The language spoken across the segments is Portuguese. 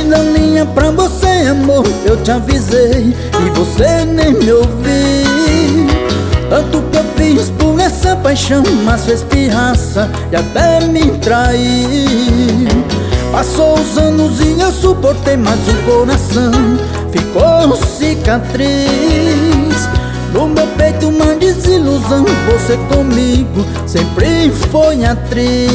linha pra você, amor, eu te avisei e você nem me ouviu. Tanto que eu fiz por essa paixão, mas fez pirraça e até me traiu. Passou os anos e eu suportei, mas o coração ficou cicatriz. No meu peito uma desilusão, você comigo sempre foi atriz.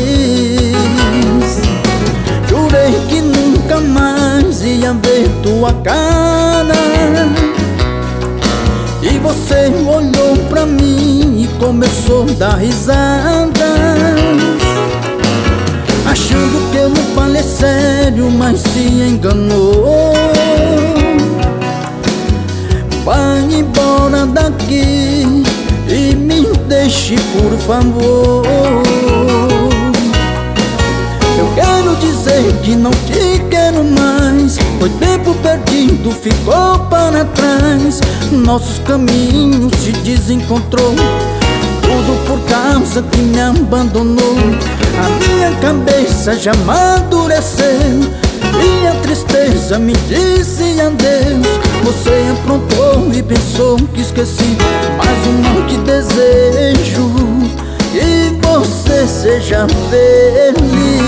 Jurei que nunca mais ia ver tua cara, e você olhou pra mim e começou a dar risada, achando que eu não falei sério, mas se enganou. Vai embora daqui e me deixe, por favor. Eu quero dizer que não te quero mais. Foi tempo perdido, ficou para trás. Nossos caminhos se desencontrou, tudo por causa que me abandonou. A minha cabeça já amadureceu e a tristeza me disse adeus. Você aprontou e pensou que esqueci, mas o mal que desejo que você seja feliz.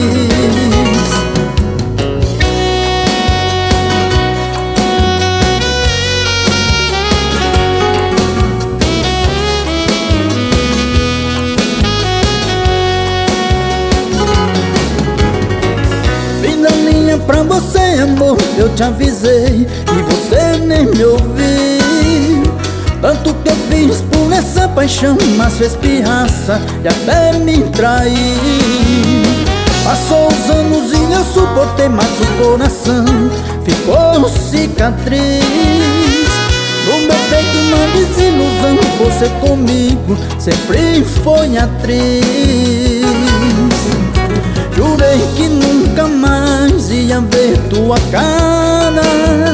Pra você, amor, eu te avisei e você nem me ouviu. Tanto que eu fiz por essa paixão, mas fez pirraça e até me traiu. Passou os anos e eu suportei, mas o coração ficou cicatriz. No meu peito uma desilusão, você comigo sempre foi atriz. Jurei que nunca mais ia ver tua cara,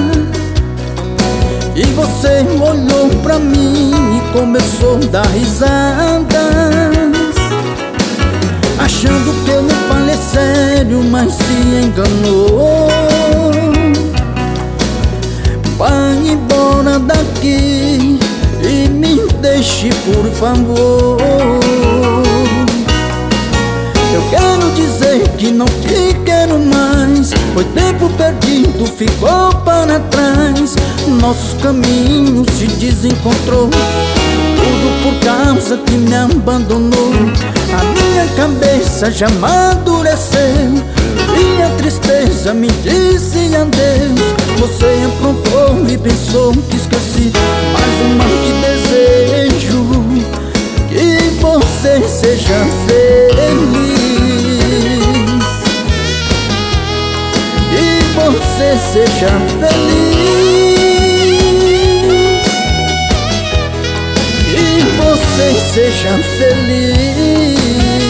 e você olhou pra mim e começou a dar risadas, achando que eu não falei sério, mas se enganou. Vai embora daqui e me deixe, por favor. Eu quero dizer que não te quero mais. Foi tempo perdido, ficou para trás. Nossos caminhos se desencontrou, tudo por causa que me abandonou. A minha cabeça já amadureceu e a tristeza me disse adeus. Você aprontou e pensou que esqueci, mas o mal que desejo que você seja feliz. Você seja feliz e você seja feliz.